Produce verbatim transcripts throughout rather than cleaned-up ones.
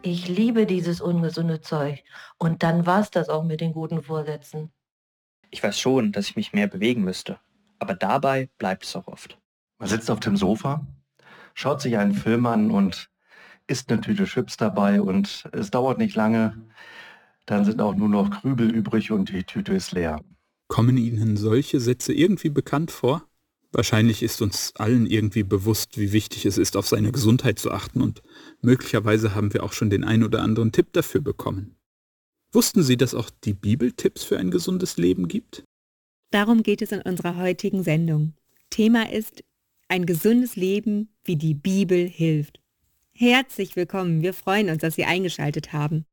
Ich liebe dieses ungesunde Zeug. Und dann war's das auch mit den guten Vorsätzen. Ich weiß schon, dass ich mich mehr bewegen müsste. Aber dabei bleibt es auch oft. Man sitzt auf dem Sofa, schaut sich einen Film an und isst eine Tüte Chips dabei und es dauert nicht lange, dann sind auch nur noch Krübel übrig und die Tüte ist leer. Kommen Ihnen solche Sätze irgendwie bekannt vor? Wahrscheinlich ist uns allen irgendwie bewusst, wie wichtig es ist, auf seine Gesundheit zu achten, und möglicherweise haben wir auch schon den ein oder anderen Tipp dafür bekommen. Wussten Sie, dass auch die Bibel Tipps für ein gesundes Leben gibt? Darum geht es in unserer heutigen Sendung. Thema ist ein gesundes Leben, wie die Bibel hilft. Herzlich willkommen, wir freuen uns, dass Sie eingeschaltet haben.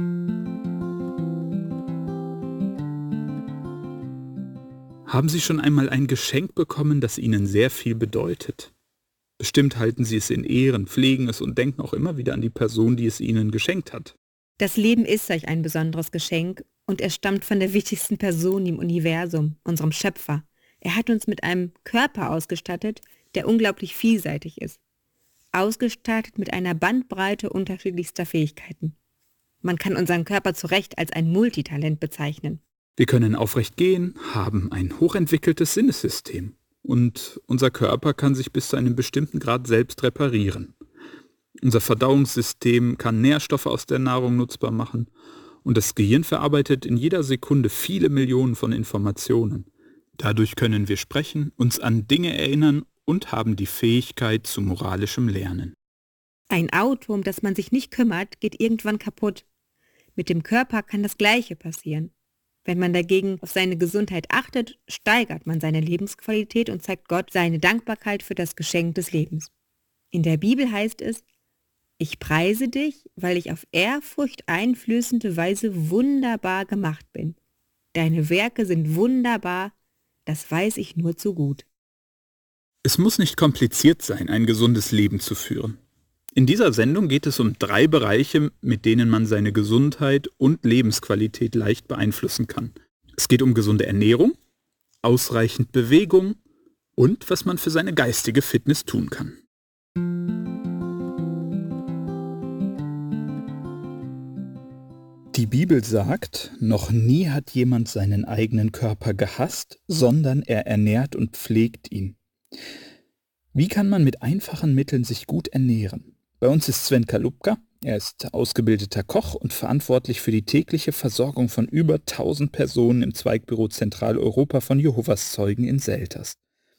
Haben Sie schon einmal ein Geschenk bekommen, das Ihnen sehr viel bedeutet? Bestimmt halten Sie es in Ehren, pflegen es und denken auch immer wieder an die Person, die es Ihnen geschenkt hat. Das Leben ist solch ein besonderes Geschenk und es stammt von der wichtigsten Person im Universum, unserem Schöpfer. Er hat uns mit einem Körper ausgestattet, der unglaublich vielseitig ist. Ausgestattet mit einer Bandbreite unterschiedlichster Fähigkeiten. Man kann unseren Körper zu Recht als ein Multitalent bezeichnen. Wir können aufrecht gehen, haben ein hochentwickeltes Sinnessystem und unser Körper kann sich bis zu einem bestimmten Grad selbst reparieren. Unser Verdauungssystem kann Nährstoffe aus der Nahrung nutzbar machen und das Gehirn verarbeitet in jeder Sekunde viele Millionen von Informationen. Dadurch können wir sprechen, uns an Dinge erinnern und haben die Fähigkeit zu moralischem Lernen. Ein Auto, um das man sich nicht kümmert, geht irgendwann kaputt. Mit dem Körper kann das Gleiche passieren. Wenn man dagegen auf seine Gesundheit achtet, steigert man seine Lebensqualität und zeigt Gott seine Dankbarkeit für das Geschenk des Lebens. In der Bibel heißt es: Ich preise dich, weil ich auf ehrfurchteinflößende Weise wunderbar gemacht bin. Deine Werke sind wunderbar, das weiß ich nur zu gut. Es muss nicht kompliziert sein, ein gesundes Leben zu führen. In dieser Sendung geht es um drei Bereiche, mit denen man seine Gesundheit und Lebensqualität leicht beeinflussen kann. Es geht um gesunde Ernährung, ausreichend Bewegung und was man für seine geistige Fitness tun kann. Die Bibel sagt, noch nie hat jemand seinen eigenen Körper gehasst, sondern er ernährt und pflegt ihn. Wie kann man mit einfachen Mitteln sich gut ernähren? Bei uns ist Sven Kalupka. Er ist ausgebildeter Koch und verantwortlich für die tägliche Versorgung von über tausend Personen im Zweigbüro Zentraleuropa von Jehovas Zeugen in Selters.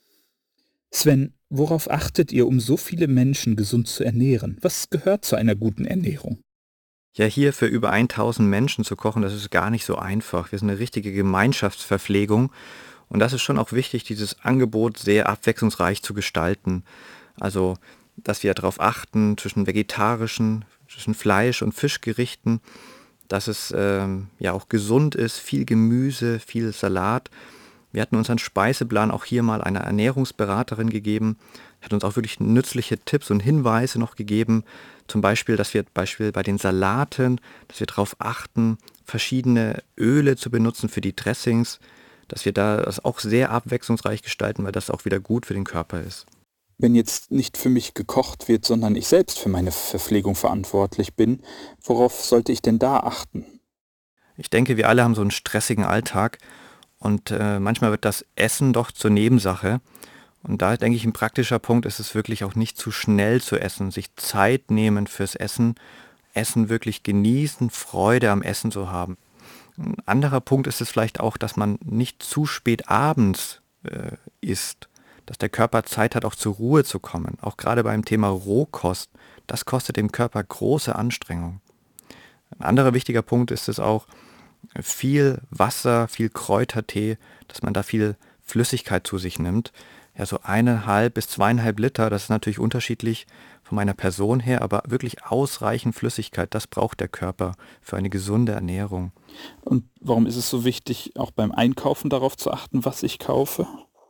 Sven, worauf achtet ihr, um so viele Menschen gesund zu ernähren? Was gehört zu einer guten Ernährung? Ja, hier für über tausend Menschen zu kochen, das ist gar nicht so einfach. Wir sind eine richtige Gemeinschaftsverpflegung und das ist schon auch wichtig, dieses Angebot sehr abwechslungsreich zu gestalten. Also, dass wir darauf achten, zwischen vegetarischen, zwischen Fleisch- und Fischgerichten, dass es ähm, ja auch gesund ist, viel Gemüse, viel Salat. Wir hatten unseren Speiseplan auch hier mal einer Ernährungsberaterin gegeben, hat uns auch wirklich nützliche Tipps und Hinweise noch gegeben, zum Beispiel, dass wir Beispiel bei den Salaten, dass wir darauf achten, verschiedene Öle zu benutzen für die Dressings, dass wir da das auch sehr abwechslungsreich gestalten, weil das auch wieder gut für den Körper ist. Wenn jetzt nicht für mich gekocht wird, sondern ich selbst für meine Verpflegung verantwortlich bin, worauf sollte ich denn da achten? Ich denke, wir alle haben so einen stressigen Alltag und äh, manchmal wird das Essen doch zur Nebensache. Und da denke ich, ein praktischer Punkt ist es wirklich auch nicht zu schnell zu essen, sich Zeit nehmen fürs Essen, Essen wirklich genießen, Freude am Essen zu haben. Ein anderer Punkt ist es vielleicht auch, dass man nicht zu spät abends äh, isst, dass der Körper Zeit hat, auch zur Ruhe zu kommen. Auch gerade beim Thema Rohkost, das kostet dem Körper große Anstrengung. Ein anderer wichtiger Punkt ist es auch, viel Wasser, viel Kräutertee, dass man da viel Flüssigkeit zu sich nimmt. Ja, so eineinhalb bis zweieinhalb Liter, das ist natürlich unterschiedlich von meiner Person her, aber wirklich ausreichend Flüssigkeit, das braucht der Körper für eine gesunde Ernährung. Und warum ist es so wichtig, auch beim Einkaufen darauf zu achten, was ich kaufe?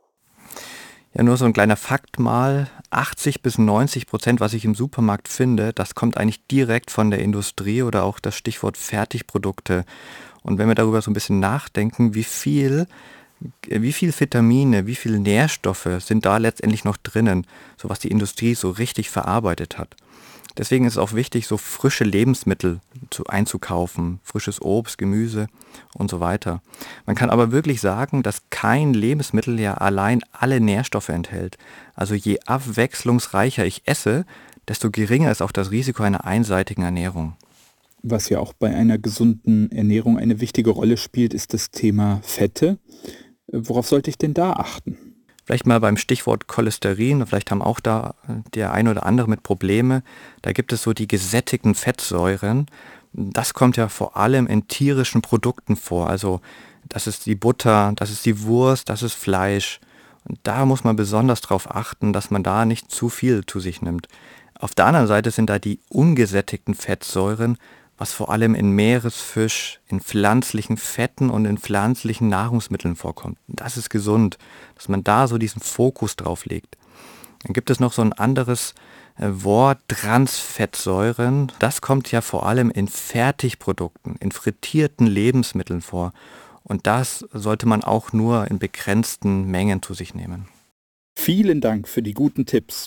Ja, nur so ein kleiner Fakt mal, achtzig bis neunzig Prozent, was ich im Supermarkt finde, das kommt eigentlich direkt von der Industrie oder auch das Stichwort Fertigprodukte. Und wenn wir darüber so ein bisschen nachdenken, wie viel, wie viel Vitamine, wie viele Nährstoffe sind da letztendlich noch drinnen, so was die Industrie so richtig verarbeitet hat. Deswegen ist es auch wichtig, so frische Lebensmittel zu, einzukaufen, frisches Obst, Gemüse und so weiter. Man kann aber wirklich sagen, dass kein Lebensmittel ja allein alle Nährstoffe enthält. Also je abwechslungsreicher ich esse, desto geringer ist auch das Risiko einer einseitigen Ernährung. Was ja auch bei einer gesunden Ernährung eine wichtige Rolle spielt, ist das Thema Fette. Worauf sollte ich denn da achten? Vielleicht mal beim Stichwort Cholesterin, vielleicht haben auch da der ein oder andere mit Probleme. Da gibt es so die gesättigten Fettsäuren. Das kommt ja vor allem in tierischen Produkten vor. Also das ist die Butter, das ist die Wurst, das ist Fleisch. Und da muss man besonders darauf achten, dass man da nicht zu viel zu sich nimmt. Auf der anderen Seite sind da die ungesättigten Fettsäuren, was vor allem in Meeresfisch, in pflanzlichen Fetten und in pflanzlichen Nahrungsmitteln vorkommt. Das ist gesund, dass man da so diesen Fokus drauf legt. Dann gibt es noch so ein anderes äh, Wort, Transfettsäuren. Das kommt ja vor allem in Fertigprodukten, in frittierten Lebensmitteln vor. Und das sollte man auch nur in begrenzten Mengen zu sich nehmen. Vielen Dank für die guten Tipps.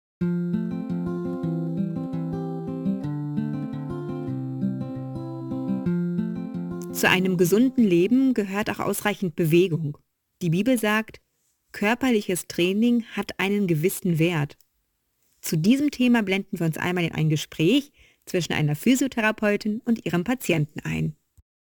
Zu einem gesunden Leben gehört auch ausreichend Bewegung. Die Bibel sagt, körperliches Training hat einen gewissen Wert. Zu diesem Thema blenden wir uns einmal in ein Gespräch zwischen einer Physiotherapeutin und ihrem Patienten ein.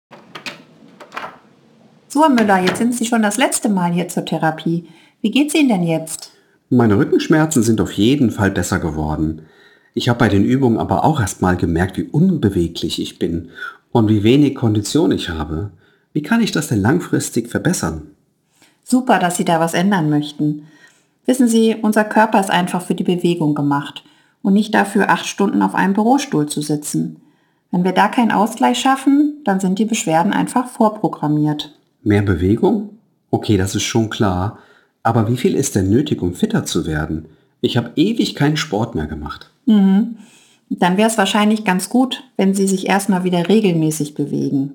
So, Herr Müller, jetzt sind Sie schon das letzte Mal hier zur Therapie. Wie geht's Ihnen denn jetzt? Meine Rückenschmerzen sind auf jeden Fall besser geworden. Ich habe bei den Übungen aber auch erst mal gemerkt, wie unbeweglich ich bin und wie wenig Kondition ich habe. Wie kann ich das denn langfristig verbessern? Super, dass Sie da was ändern möchten. Wissen Sie, unser Körper ist einfach für die Bewegung gemacht und nicht dafür, acht Stunden auf einem Bürostuhl zu sitzen. Wenn wir da keinen Ausgleich schaffen, dann sind die Beschwerden einfach vorprogrammiert. Mehr Bewegung? Okay, das ist schon klar. Aber wie viel ist denn nötig, um fitter zu werden? Ich habe ewig keinen Sport mehr gemacht. Mhm. Dann wäre es wahrscheinlich ganz gut, wenn Sie sich erstmal wieder regelmäßig bewegen.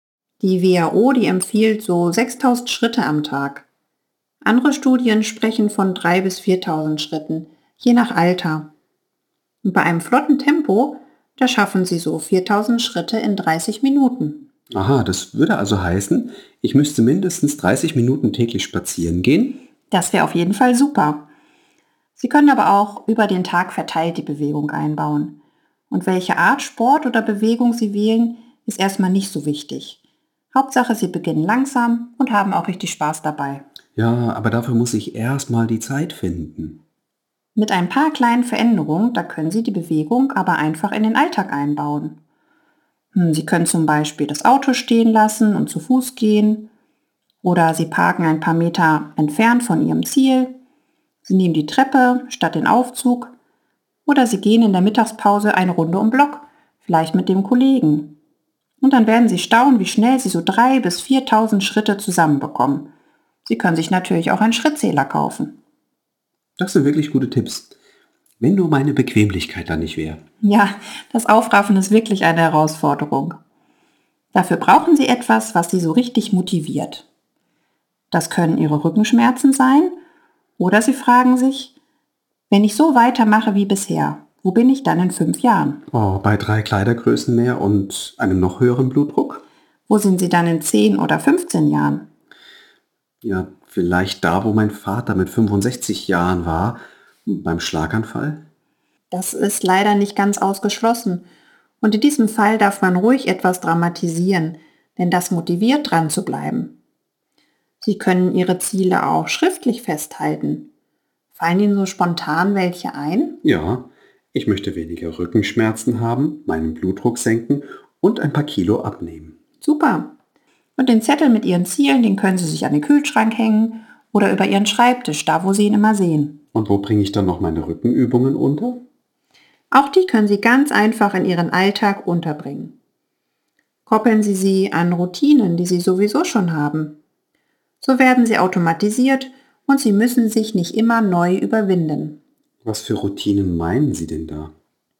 Die W H O, die empfiehlt so sechstausend Schritte am Tag. Andere Studien sprechen von dreitausend bis viertausend Schritten, je nach Alter. Und bei einem flotten Tempo, da schaffen Sie so viertausend Schritte in dreißig Minuten. Aha, das würde also heißen, ich müsste mindestens dreißig Minuten täglich spazieren gehen? Das wäre auf jeden Fall super. Sie können aber auch über den Tag verteilt die Bewegung einbauen. Und welche Art Sport oder Bewegung Sie wählen, ist erstmal nicht so wichtig. Hauptsache, Sie beginnen langsam und haben auch richtig Spaß dabei. Ja, aber dafür muss ich erstmal die Zeit finden. Mit ein paar kleinen Veränderungen, da können Sie die Bewegung aber einfach in den Alltag einbauen. Hm, Sie können zum Beispiel das Auto stehen lassen und zu Fuß gehen. Oder Sie parken ein paar Meter entfernt von Ihrem Ziel. Sie nehmen die Treppe statt den Aufzug. Oder Sie gehen in der Mittagspause eine Runde um Block, vielleicht mit dem Kollegen. Und dann werden Sie staunen, wie schnell Sie so dreitausend bis viertausend Schritte zusammenbekommen. Sie können sich natürlich auch einen Schrittzähler kaufen. Das sind wirklich gute Tipps. Wenn nur meine Bequemlichkeit da nicht wäre. Ja, das Aufraffen ist wirklich eine Herausforderung. Dafür brauchen Sie etwas, was Sie so richtig motiviert. Das können Ihre Rückenschmerzen sein oder Sie fragen sich, wenn ich so weitermache wie bisher, wo bin ich dann in fünf Jahren? Oh, bei drei Kleidergrößen mehr und einem noch höheren Blutdruck? Wo sind Sie dann in zehn oder fünfzehn Jahren? Ja, vielleicht da, wo mein Vater mit fünfundsechzig Jahren war, beim Schlaganfall? Das ist leider nicht ganz ausgeschlossen. Und in diesem Fall darf man ruhig etwas dramatisieren, denn das motiviert, dran zu bleiben. Sie können Ihre Ziele auch schriftlich festhalten. Fallen Ihnen so spontan welche ein? Ja, ich möchte weniger Rückenschmerzen haben, meinen Blutdruck senken und ein paar Kilo abnehmen. Super. Und den Zettel mit Ihren Zielen, den können Sie sich an den Kühlschrank hängen oder über Ihren Schreibtisch, da wo Sie ihn immer sehen. Und wo bringe ich dann noch meine Rückenübungen unter? Auch die können Sie ganz einfach in Ihren Alltag unterbringen. Koppeln Sie sie an Routinen, die Sie sowieso schon haben. So werden sie automatisiert und Sie müssen sich nicht immer neu überwinden. Was für Routinen meinen Sie denn da?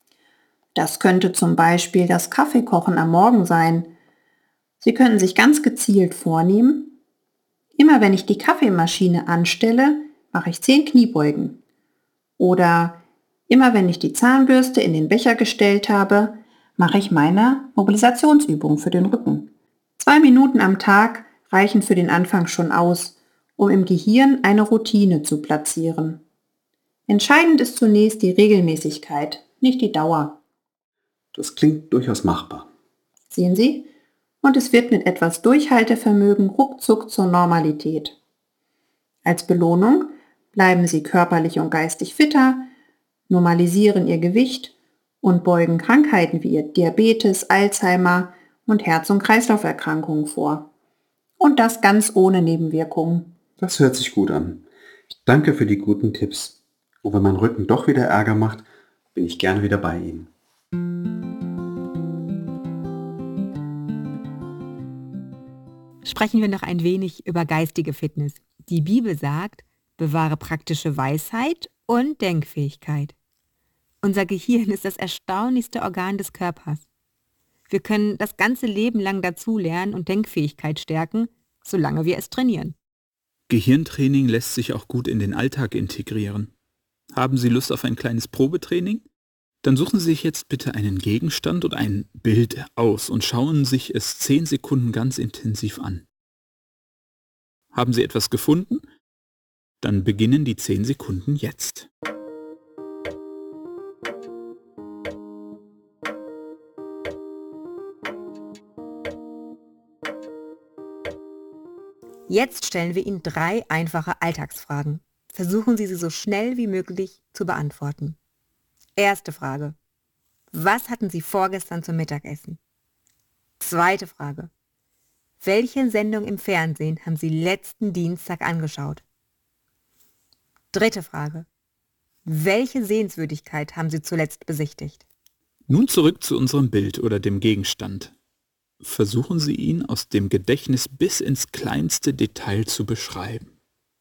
Das könnte zum Beispiel das Kaffeekochen am Morgen sein. Sie können sich ganz gezielt vornehmen, immer wenn ich die Kaffeemaschine anstelle, mache ich zehn Kniebeugen. Oder Immer wenn ich die Zahnbürste in den Becher gestellt habe, mache ich meine Mobilisationsübung für den Rücken. Zwei Minuten am Tag reichen für den Anfang schon aus, um im Gehirn eine Routine zu platzieren. Entscheidend ist zunächst die Regelmäßigkeit, nicht die Dauer. Das klingt durchaus machbar. Sehen Sie? Und es wird mit etwas Durchhaltevermögen ruckzuck zur Normalität. Als Belohnung bleiben Sie körperlich und geistig fitter, normalisieren Ihr Gewicht und beugen Krankheiten wie Diabetes, Alzheimer und Herz- und Kreislauferkrankungen vor. Und das ganz ohne Nebenwirkungen. Das hört sich gut an. Danke für die guten Tipps. Und wenn mein Rücken doch wieder Ärger macht, bin ich gerne wieder bei Ihnen. Sprechen wir noch ein wenig über geistige Fitness. Die Bibel sagt, bewahre praktische Weisheit und Denkfähigkeit. Unser Gehirn ist das erstaunlichste Organ des Körpers. Wir können das ganze Leben lang dazulernen und Denkfähigkeit stärken, solange wir es trainieren. Gehirntraining lässt sich auch gut in den Alltag integrieren. Haben Sie Lust auf ein kleines Probetraining? Dann suchen Sie sich jetzt bitte einen Gegenstand und ein Bild aus und schauen sich es zehn Sekunden ganz intensiv an. Haben Sie etwas gefunden? Dann beginnen die zehn Sekunden jetzt. Jetzt stellen wir Ihnen drei einfache Alltagsfragen. Versuchen Sie sie so schnell wie möglich zu beantworten. Erste Frage. Was hatten Sie vorgestern zum Mittagessen? Zweite Frage. Welche Sendung im Fernsehen haben Sie letzten Dienstag angeschaut? Dritte Frage. Welche Sehenswürdigkeit haben Sie zuletzt besichtigt? Nun zurück zu unserem Bild oder dem Gegenstand. Versuchen Sie ihn aus dem Gedächtnis bis ins kleinste Detail zu beschreiben.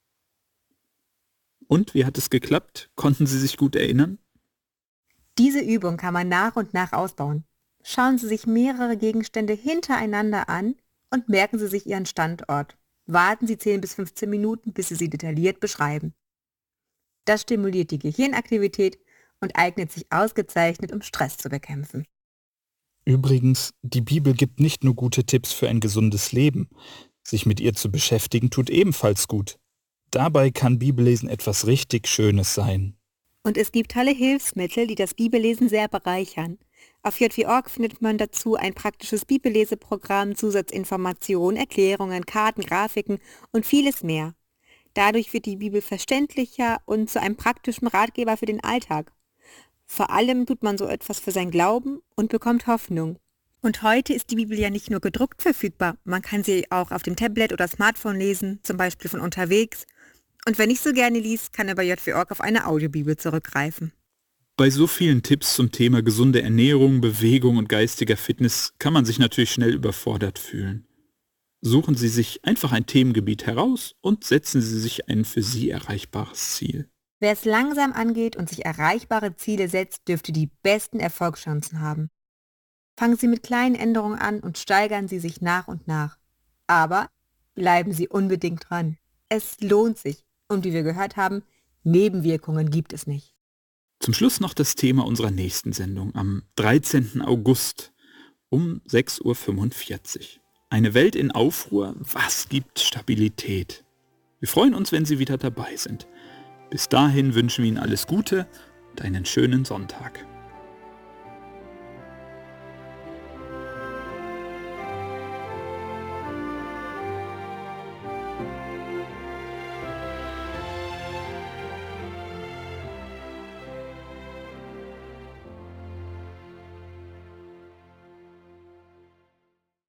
Und wie hat es geklappt? Konnten Sie sich gut erinnern? Diese Übung kann man nach und nach ausbauen. Schauen Sie sich mehrere Gegenstände hintereinander an und merken Sie sich Ihren Standort. Warten Sie zehn bis fünfzehn Minuten, bis Sie sie detailliert beschreiben. Das stimuliert die Gehirnaktivität und eignet sich ausgezeichnet, um Stress zu bekämpfen. Übrigens, die Bibel gibt nicht nur gute Tipps für ein gesundes Leben. Sich mit ihr zu beschäftigen tut ebenfalls gut. Dabei kann Bibellesen etwas richtig Schönes sein. Und es gibt tolle Hilfsmittel, die das Bibellesen sehr bereichern. Auf j w punkt org findet man dazu ein praktisches Bibelleseprogramm, Zusatzinformationen, Erklärungen, Karten, Grafiken und vieles mehr. Dadurch wird die Bibel verständlicher und zu einem praktischen Ratgeber für den Alltag. Vor allem tut man so etwas für sein Glauben und bekommt Hoffnung. Und heute ist die Bibel ja nicht nur gedruckt verfügbar, man kann sie auch auf dem Tablet oder Smartphone lesen, zum Beispiel von unterwegs. Und wer nicht so gerne liest, kann er bei j w punkt org auf eine Audiobibel zurückgreifen. Bei so vielen Tipps zum Thema gesunde Ernährung, Bewegung und geistiger Fitness kann man sich natürlich schnell überfordert fühlen. Suchen Sie sich einfach ein Themengebiet heraus und setzen Sie sich ein für Sie erreichbares Ziel. Wer es langsam angeht und sich erreichbare Ziele setzt, dürfte die besten Erfolgschancen haben. Fangen Sie mit kleinen Änderungen an und steigern Sie sich nach und nach. Aber bleiben Sie unbedingt dran. Es lohnt sich. Und wie wir gehört haben, Nebenwirkungen gibt es nicht. Zum Schluss noch das Thema unserer nächsten Sendung am dreizehnten August um sechs Uhr fünfundvierzig. Eine Welt in Aufruhr, was gibt Stabilität? Wir freuen uns, wenn Sie wieder dabei sind. Bis dahin wünschen wir Ihnen alles Gute und einen schönen Sonntag.